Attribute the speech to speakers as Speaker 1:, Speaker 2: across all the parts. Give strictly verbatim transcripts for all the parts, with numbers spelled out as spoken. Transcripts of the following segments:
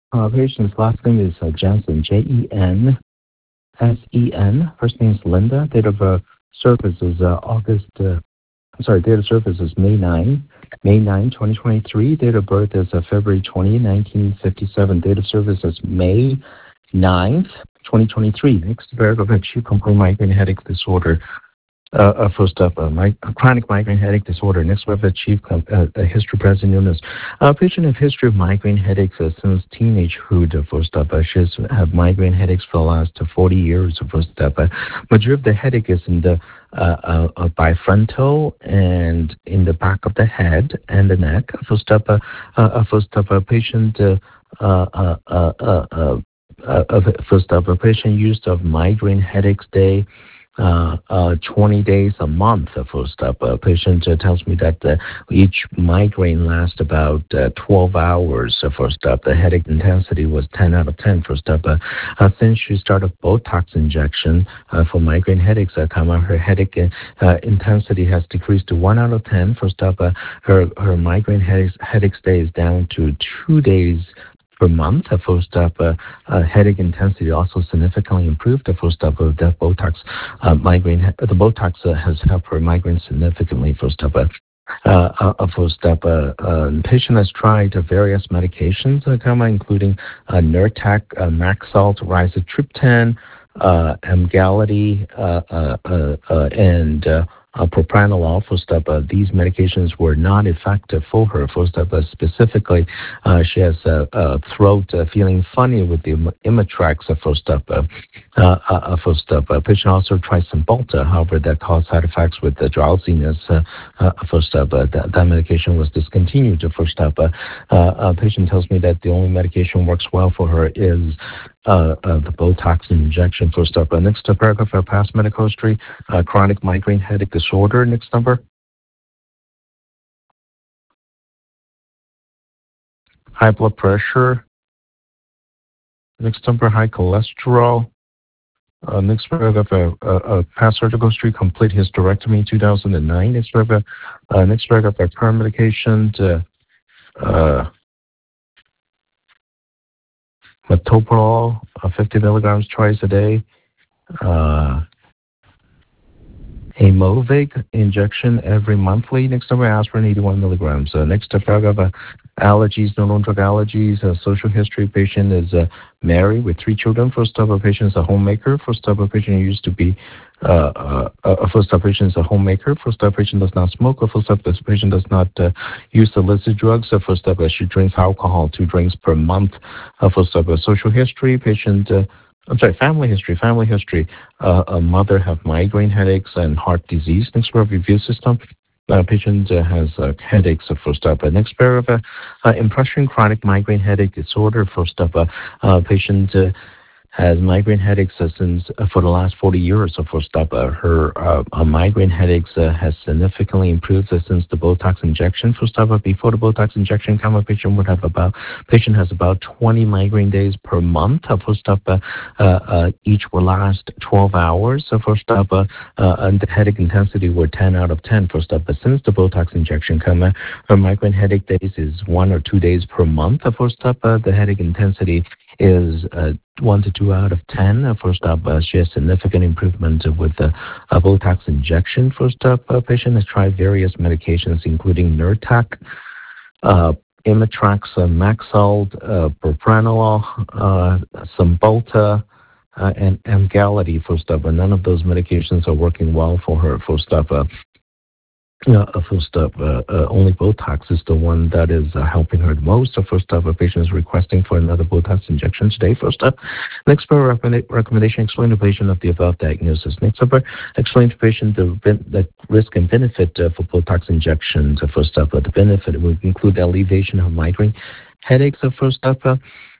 Speaker 1: Uh, patient's last name is uh, Jensen, J E N S E N. First name is Linda. Date of uh, service is uh, August, uh, I'm sorry, date of service is May ninth, May ninth, twenty twenty-three. Date of birth is uh, February twentieth, nineteen fifty-seven. Date of service is May ninth, twenty twenty-three. Next paragraph, acute complaint migraine headache disorder. Uh, uh, first up, uh, mi- chronic migraine headache disorder. Next, we have achieved com- uh, a history present illness. Uh, patient have history of migraine headaches uh, since teenagehood. Uh, first up, uh, she has had migraine headaches for the last uh, forty years. Uh, first up, uh, majority of the headache is in the uh, uh, uh, bifrontal and in the back of the head and the neck. First up, uh, uh, uh, first up, a patient. Uh, uh, uh, uh, uh, uh, uh, uh, first up, a patient used of migraine headaches day uh, uh, twenty days a month. Uh, first up, a patient uh, tells me that uh, each migraine lasts about uh, twelve hours. Uh, first up, the headache intensity was ten out of ten. First up, uh, uh, since she started Botox injection uh, for migraine headaches, uh, comma, her headache uh, intensity has decreased to one out of ten. First up, uh, her her migraine headache headache stay is down to two days per month. Uh, First up, uh, uh, headache intensity also significantly improved. The first up, uh, the Botox uh, migraine, the Botox uh, has helped her migraine significantly. First up, uh, uh, uh, uh, first up, uh, uh, patient has tried uh, various medications, uh, comma, including uh, Nurtec, uh, Maxalt, Rizatriptan, uh, Emgality, uh, uh, uh, uh, and uh, uh, propranolol. First up, uh, these medications were not effective for her. First up, uh, specifically, uh, she has uh, uh, throat uh, feeling funny with the Im- Imitrex. Uh, first up, uh, uh, uh, first up, uh, patient also tried Cymbalta. However, that caused side effects with the drowsiness. Uh, uh, first up, uh, that, that medication was discontinued. Uh, First up, uh, uh, uh, patient tells me that the only medication works well for her is uh, uh, the Botox injection. First up, uh, next uh, paragraph, uh, past medical history, uh, chronic migraine headache disorder. Next number, high blood pressure. Next number, high cholesterol. Uh, next paragraph, uh, uh, uh, past surgical history, complete hysterectomy, two thousand nine. Next paragraph, uh, next paragraph, uh, current medication, uh, uh, metoprolol, uh, fifty milligrams twice a day. Uh, Aimovig injection every monthly. Next up, aspirin eighty-one milligrams. Uh, next up, paragraph, uh, allergies, no known drug allergies. Uh, social history, patient is uh, married with three children. First up, a patient is a homemaker. First up, a patient used to be, uh, uh, uh, first up, patient is a homemaker. First up, patient does not smoke. Uh, First up, this patient does not uh, use illicit drugs. Uh, First up, uh, she drinks alcohol, two drinks per month. Uh, First up, uh, social history, patient, uh, I'm sorry, family history, family history. Uh, a mother have migraine headaches and heart disease. Next paragraph, review system. Uh, patient uh, has uh, headaches. Uh, first up, uh, next paragraph, uh, impression chronic migraine headache disorder. First up, uh, uh, patient uh, has migraine headaches uh, since uh, for the last forty years. So first up, uh, her uh, uh, migraine headaches uh, has significantly improved uh, since the Botox injection. First up, uh, before the Botox injection, common patient would have about patient has about twenty migraine days per month. Uh, first up, uh, uh, uh, each will last twelve hours. So first up, uh, uh, and the headache intensity were ten out of ten. First up, but since the Botox injection, common her migraine headache days is one or two days per month. Uh, first up, uh, the headache intensity is uh, one to two out of ten. Uh, first up, uh, she has significant improvement with the uh, Botox injection. First up, uh, patient has tried various medications, including Nurtec, uh, Imitrex, uh, Maxalt, uh, propranolol, uh, Cymbalta, uh, and Emgality. First up, but none of those medications are working well for her. First up, uh, uh, uh, first up, uh, uh, only Botox is the one that is uh, helping her the most. So first up, a patient is requesting for another Botox injection today. First up, next per recommenda- recommendation, explain to patient of the above diagnosis. Next up, uh, explain to patient the, ben- the risk and benefit uh, for Botox injections. Uh, first up, uh, the benefit would include alleviation of migraine headaches. Uh, first up, uh,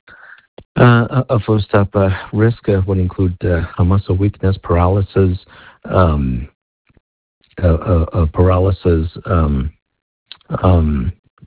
Speaker 1: uh, uh, first up, uh, risk uh, would include uh, muscle weakness, paralysis, um, uh, uh, uh, paralysis, um, um,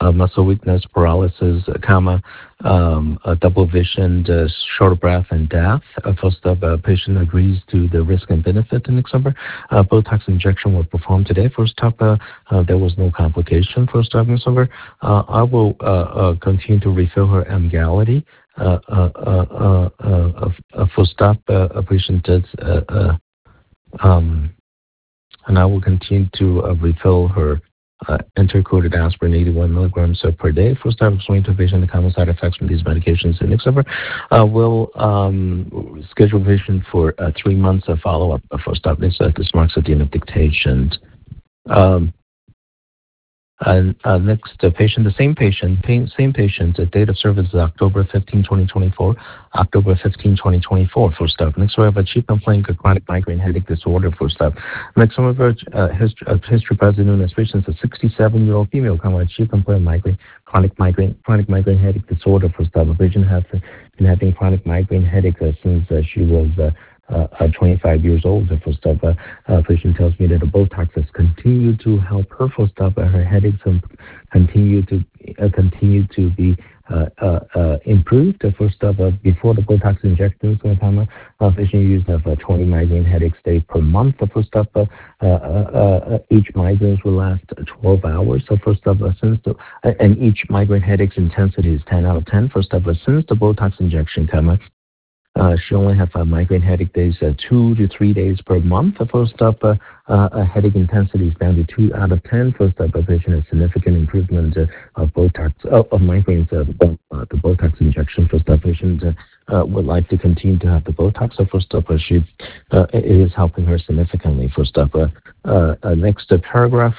Speaker 1: uh, muscle weakness, paralysis, uh, comma, um, uh, double vision, uh, short breath, and death. Uh, first up, uh, patient agrees to the risk and benefit in December. Uh, Botox injection was performed today. First up, uh, uh, there was no complication. First up, in December, uh, I will uh, uh, continue to refill her Emgality. Uh, uh, uh, uh, uh, uh, first up, uh, a patient did, uh, uh, um, and I will continue to uh, refill her uh, intercoated aspirin eighty-one milligrams uh, per day. First time explaining to a patient the common side effects from these medications. And next over, uh, we'll um, schedule patient for uh, three months of follow-up. Uh, first up, this, uh, this marks at the end of dictation. Um, And uh, next uh, patient, the same patient, pa- same patient, the date of service is October fifteenth, twenty twenty-four, October fifteenth, twenty twenty-four, first up. Next, we have a chief complaint of chronic migraine headache disorder, first up. Next, we have a uh, history, uh, history present in this patient, a sixty-seven-year-old female, come with chief complaint of migraine, chronic migraine, chronic migraine headache disorder, first up. The patient has been having chronic migraine headache uh, since uh, she was uh, Uh, uh, twenty-five years old. The first up, uh, uh, patient tells me that the Botox has continued to help her. First up, uh, her headaches continue to uh, continue to be uh, uh, uh, improved. The first up, uh, before the Botox injections, uh, uh, patient used to have uh, twenty migraine headaches day per month. The first up, uh, uh, uh, uh, each migraine will last twelve hours. So first up, uh, since the uh, and each migraine headache's intensity is ten out of ten. First up, uh, since the Botox injection, come. Uh, she only have uh, migraine headache days uh, two to three days per month. The first up, uh, uh, headache intensity is down to two out of ten. First up, a patient has significant improvement uh, of Botox uh, of migraines. Uh, uh, the Botox injection. First up, patient uh, uh, would like to continue to have the Botox. So first up, uh, she uh, it is helping her significantly. First up, uh, uh, uh, next uh, paragraph.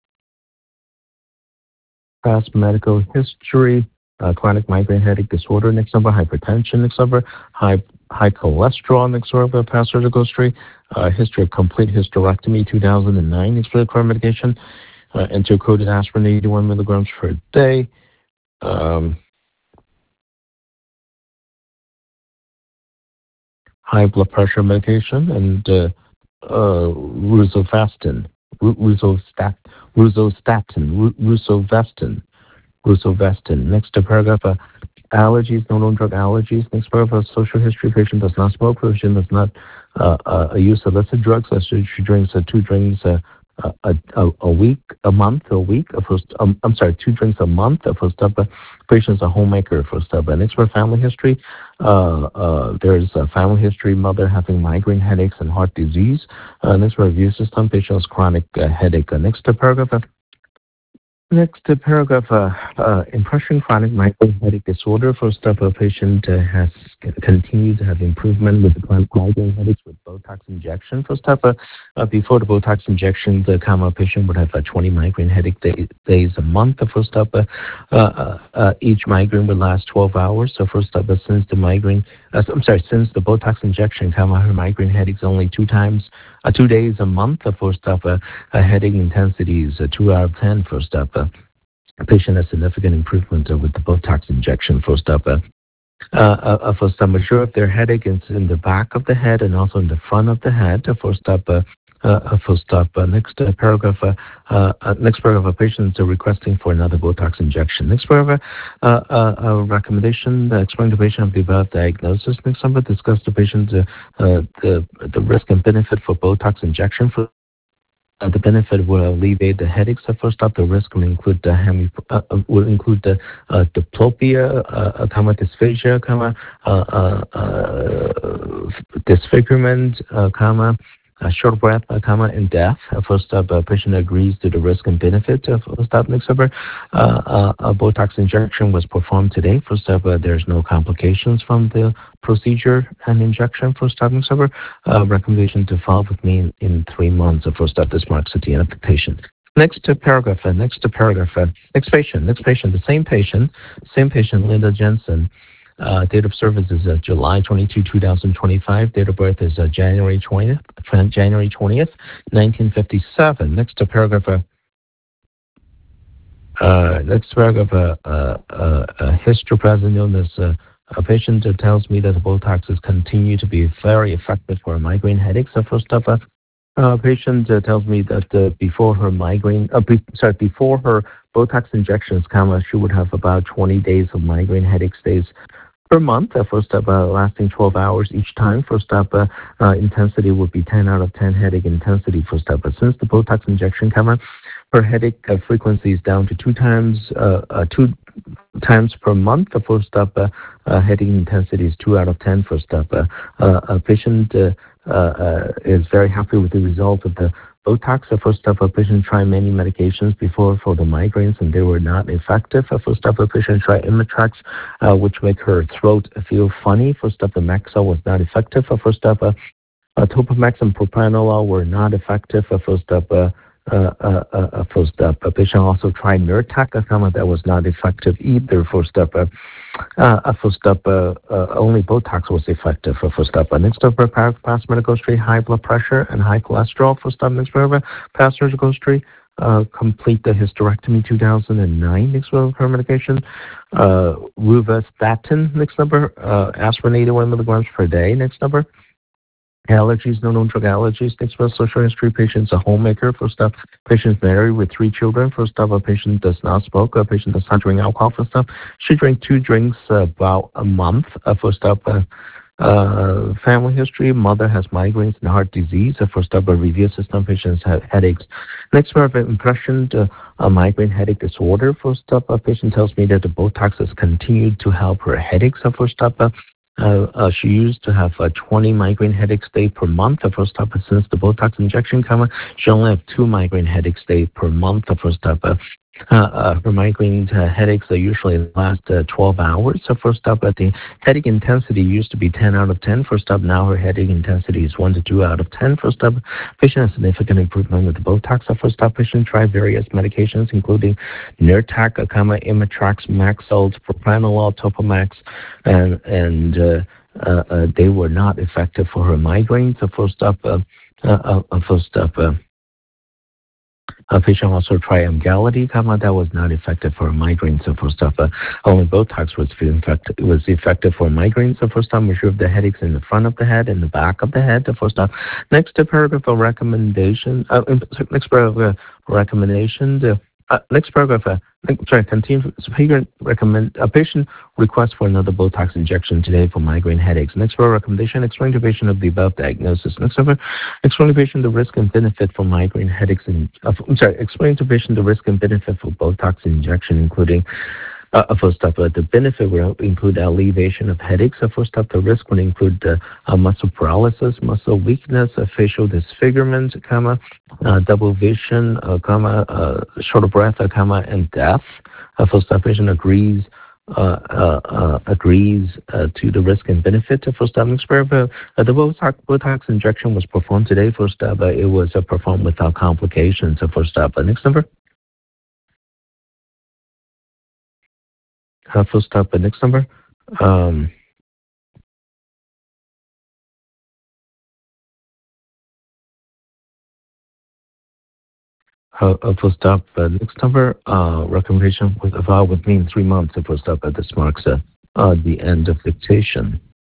Speaker 1: Past medical history. Uh, chronic migraine headache disorder, next number, hypertension, next number, high high cholesterol, next number, past surgical history, uh, history of complete hysterectomy, two thousand nine, next number, current medication, uh, intercoated aspirin, eighty-one milligrams per day, um, high blood pressure medication, and uh, uh, rosuvastatin, rosuvastatin, rosuvastatin, rosuvastatin, rosuvastatin. Next to paragraph, uh, allergies, no known drug allergies. Next paragraph, social history, patient does not smoke, patient does not uh, uh, use illicit drugs. So she, she drinks uh, two drinks uh, a, a, a week, a month, a week. Uh, first, um, I'm sorry, two drinks a month. Uh, first up, uh, patient's a homemaker. First up, uh, next for family history, uh, uh, there's a family history, mother having migraine headaches and heart disease. Uh, next for review system, patient's chronic uh, headache. Uh, next to paragraph. Uh, Next uh, paragraph, uh, uh, impression chronic migraine headache disorder. First up, a patient uh, has c- continued to have improvement with the chronic migraine headaches with Botox injection. First up, uh, uh, before the Botox injection, the comma patient would have uh, twenty migraine headache day, days a month. The first up, uh, uh, uh, each migraine would last twelve hours. So first up, uh, since the migraine, uh, I'm sorry, since the Botox injection, comma her migraine headaches only two times, uh, two days a month. The first up, uh, uh, headache intensity is uh, two out of ten. First up. Uh, A patient has significant improvement uh, with the Botox injection. First up, uh, uh, uh, first up, majority of their headache is in the back of the head and also in the front of the head. Uh, first up, uh, uh, first up, uh, next uh, paragraph, uh, uh, uh, next paragraph, a patient is requesting for another Botox injection. Next paragraph, uh, uh, uh, recommendation, uh, explain the patient of the above diagnosis. Next number, discuss the patient, uh, uh, the, the risk and benefit for Botox injection. For Uh, the benefit will alleviate the headaches. So first up, the risk will include the hemi, uh, uh, will include the uh, diplopia, uh, uh, comma dysphagia, comma uh, uh, uh, disfigurement, uh, comma uh, short breath, uh, comma and death. Uh, first up, a patient agrees to the risk and benefit. Uh, first up, next up, uh, uh, a Botox injection was performed today. First up, uh, there's no complications from the procedure and injection. First up, next up, uh, recommendation to follow with me in, in three months. Uh, first up, this marks at the end of the patient. Next to paragraph, uh, next to paragraph, uh, next patient, next patient, the same patient, same patient, Linda Jensen. Uh, date of service is uh, July twenty-second, twenty twenty-five. Date of birth is uh, January twentieth, January twentieth, nineteen fifty-seven. Next to paragraph, uh, uh, next paragraph, uh, uh, uh, uh, history present illness. Uh, a patient uh, tells me that the Botox has continued to be very effective for migraine headaches. So first up, uh, Uh, patient uh, tells me that uh, before her migraine, uh, be, sorry, before her Botox injections come, uh, she would have about twenty days of migraine headache stays per month. Uh, first up, uh, lasting twelve hours each time. First up, uh, uh, intensity would be ten out of ten headache intensity. First up, uh, since the Botox injection come, uh, her headache uh, frequency is down to two times, uh, uh, two times per month. The first up, uh, uh, headache intensity is two out of ten. First up, uh, uh, a patient uh, uh, uh, is very happy with the result of the Botox. The first up, a patient tried many medications before for the migraines and they were not effective. The first up, a patient tried Imitrex, uh, which make her throat feel funny. First up, the Maxell was not effective. The first up, uh, uh, Topamax and propranolol were not effective. Uh, first up, uh, uh, uh, uh, first up, a patient also tried Nurtec, a comma that was not effective either. First up, uh, uh, first up, uh, uh, only Botox was effective. For first up, uh, next up, uh, past medical history, high blood pressure and high cholesterol. First up, next up, uh, past surgical history. Uh, complete the hysterectomy two thousand nine. Next one, her medication. Uh, Rosuvastatin. Next number. Uh, aspirin eighty-one milligrams per day. Next number. Allergies, no known drug allergies. Next one, social history. Patient's a homemaker. First up, patient's married with three children. First up, a patient does not smoke. A patient does not drink alcohol. First up, she drank two drinks uh, about a month. Uh, first up, uh, uh, family history. Mother has migraines and heart disease. Uh, first up, a review system. Patients have headaches. Next one, impression, uh, a migraine headache disorder. First up, a patient tells me that the Botox has continued to help her headaches. Uh, first up, uh, Uh, uh, she used to have uh, twenty migraine headaches day per month. The first up, since the Botox injection came, she only have two migraine headaches day per month. The first up, uh, uh, uh, her migraine uh, headaches uh, usually last uh, twelve hours. So first up, uh, the headache intensity used to be ten out of ten. First up, now her headache intensity is one to two out of ten. First up, patient has significant improvement with the Botox. So first up, patient tried various medications, including Nurtec, Akama, Imitrex, Maxell, propranolol, Topamax, and and uh, uh, uh, they were not effective for her migraines. So first up, uh, uh, uh, first up. Uh, A patient also tried Emgality, comma, that was not effective for migraines. So first off, uh, only Botox was effective, was effective for migraines. So first time, we sure the headaches in the front of the head and the back of the head. The first time, next paragraph of recommendation, uh, next paragraph of recommendation, the uh, next paragraph, uh, sorry, continue. So patient recommend a patient request for another Botox injection today for migraine headaches. Next paragraph recommendation: explain to patient of the above diagnosis. Next paragraph, explain to patient the risk and benefit for migraine headaches. And uh, I'm sorry, explain to patient the risk and benefit for Botox injection, including. Uh, first up, uh, the benefit will include alleviation of headaches. Uh, first up, the risk will include uh, uh, muscle paralysis, muscle weakness, uh, facial disfigurement, comma, uh, double vision, uh, comma, uh, short of breath, uh, comma, and death. Uh, first up, patient agrees. Uh, uh, uh, agrees uh, to the risk and benefit. Uh, first up, experiment. Uh, the Botox, Botox injection was performed today. First up, uh, it was uh, performed without complications. Uh, first up, uh, next number. Uh, first up, uh, next number. Um, uh, uh, first up, uh, next number. Uh, recommendation with a file with me in three months. Uh, first up, uh, this marks uh, uh, the end of dictation.